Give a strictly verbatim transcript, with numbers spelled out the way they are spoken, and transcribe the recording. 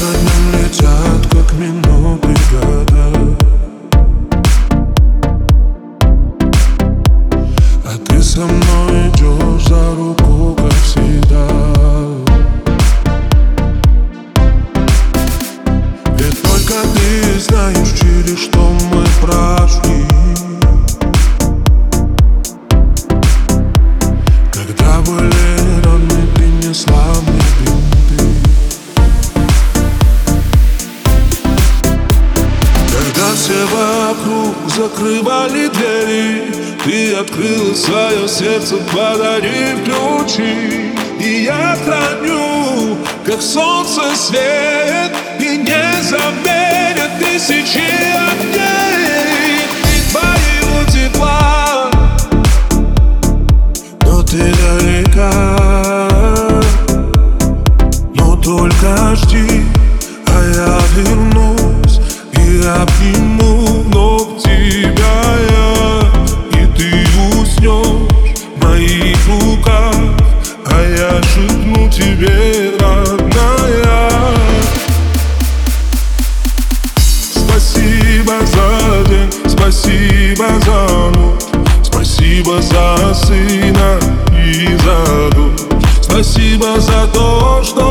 за днем летят, как минуты года, а ты со мной идешь за руку, как всегда. Ведь только ты знаешь, через что мы прошли, когда были раны, принесла мне бинты. Когда все вокруг закрывали двери, ты открыла свое сердце, подарив ключи. И я храню, как солнце свет, и не заменят тысячи огней и твоего тепла. Но ты далека, но только жди, а я вернусь и обниму вновь тебя я, и ты уснешь в моих руках, а я шепну тебе, родная. Спасибо за день, спасибо за ночь, спасибо за сына и за дочь, спасибо за то, что